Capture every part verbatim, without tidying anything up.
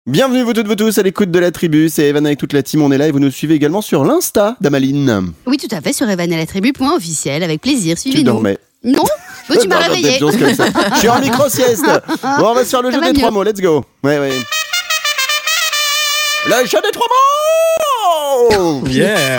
Bienvenue vous toutes, vous tous à l'écoute de la tribu, c'est Evan avec toute la team, on est là et vous nous suivez également sur l'Insta d'Amaline. Oui, tout à fait, sur evan et la tribu point officiel, avec plaisir, suivez-nous. Tu dormais. Non, bon, tu m'as Non, réveillé. Je suis en micro-sieste. Bon, on va se faire le Ça jeu va des mieux. trois mots, let's go. Ouais, ouais. Le jeu des trois mots. Yeah.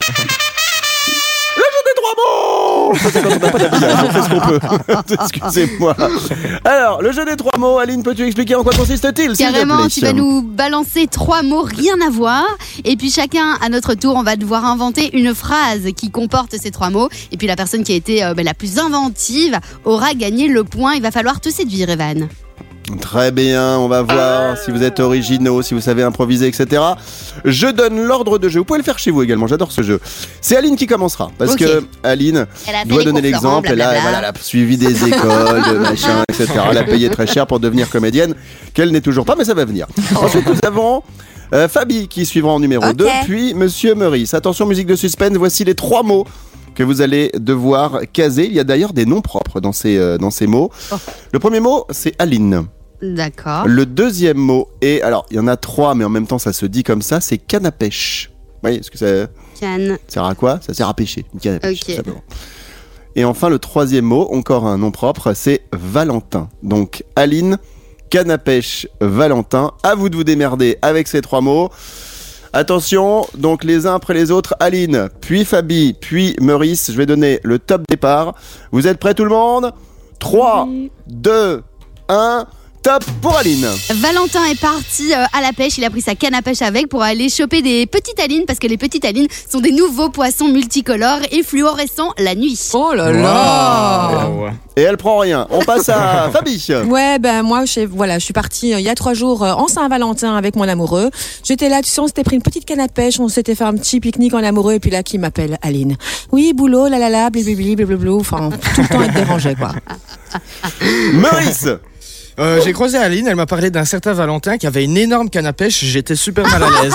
Le jeu des trois mots. Ça, c'est quand on n'a pas d'habillage, on fait ce qu'on peut. Excusez-moi. Alors, le jeu des trois mots, Aline, peux-tu expliquer en quoi consiste-t-il, s'il te Carrément, plaît tu vas nous balancer trois mots rien à voir. Et puis chacun, à notre tour, on va devoir inventer une phrase qui comporte ces trois mots. Et puis la personne qui a été euh, ben, la plus inventive aura gagné le point. Il va falloir te séduire, Evan. Très bien, on va voir si vous êtes originaux, si vous savez improviser, et cetera. Je donne l'ordre de jeu. Vous pouvez le faire chez vous également, j'adore ce jeu. C'est Aline qui commencera, parce Ok. que Aline Elle a fait doit les donner cours Florent, l'exemple. Elle a, blablabla. voilà, elle a suivi des écoles, de machin, et cetera. Elle a payé très cher pour devenir comédienne, qu'elle n'est toujours pas, mais ça va venir. Ensuite, nous avons euh, Fabi qui suivra en numéro Ok. deux, puis Monsieur Meurice. Attention, musique de suspense, voici les trois mots que vous allez devoir caser. Il y a d'ailleurs des noms propres dans ces, euh, dans ces mots. Oh. Le premier mot, c'est Aline. D'accord. Le deuxième mot est, alors il y en a trois, mais en même temps ça se dit comme ça, c'est canne à pêche. Vous voyez, est-ce que ça Canne. sert à quoi? Ça sert à pêcher, une canne à pêche, Ok. tout simplement. Et enfin le troisième mot, encore un nom propre, c'est Valentin. Donc Aline, canne à pêche, Valentin. À vous de vous démerder avec ces trois mots. Attention, donc les uns après les autres, Aline, puis Fabi, puis Meurice. Je vais donner le top départ. Vous êtes prêts tout le monde? trois, deux, un... Top pour Aline. Valentin est parti euh, à la pêche, il a pris sa canne à pêche avec pour aller choper des petites alines parce que les petites alines sont des nouveaux poissons multicolores et fluorescents la nuit. Oh là là. Wow. Et elle prend rien. On passe à Fabi. Ouais, ben moi, je, voilà, je suis partie euh, il y a trois jours euh, en Saint-Valentin avec mon amoureux. J'étais là, tu sais, on s'était pris une petite canne à pêche, on s'était fait un petit pique-nique en amoureux, et puis là, qui m'appelle Aline. Oui, boulot, la la la, blablabla, blablabla, enfin, tout le temps être dérangé, quoi. Meurice. Euh, j'ai croisé Aline, elle m'a parlé d'un certain Valentin qui avait une énorme canne à pêche, j'étais super mal à l'aise.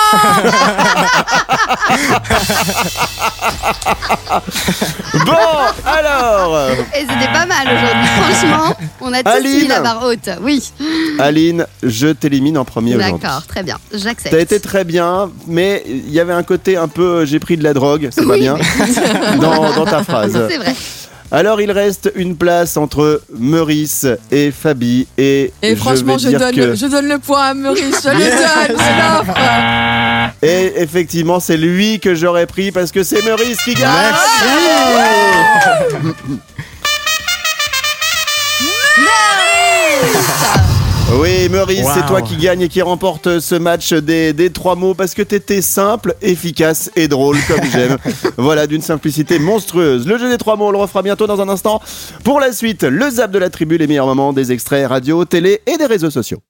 Bon, alors. Et c'était pas mal aujourd'hui, franchement, on a tous Aline. mis la barre haute. Oui, Aline, je t'élimine en premier aujourd'hui. d'accord, très bien, j'accepte. T'as été très bien, mais il y avait un côté un peu euh, j'ai pris de la drogue, c'est pas Oui. bien, dans, dans ta phrase. C'est vrai. Alors il reste une place entre Meurice et Fabi. Et, Et franchement, vais je dire donne, que- le, je donne le point à Maurice, je le donne, je l'offre. Et effectivement, c'est lui que j'aurais pris parce que c'est Meurice qui gagne. Oui, Meurice, Wow. c'est toi qui gagne et qui remporte ce match des, des trois mots parce que t'étais simple, efficace et drôle comme j'aime. Voilà, d'une simplicité monstrueuse. Le jeu des trois mots, on le refera bientôt dans un instant. Pour la suite, le zap de la tribu, les meilleurs moments des extraits radio, télé et des réseaux sociaux.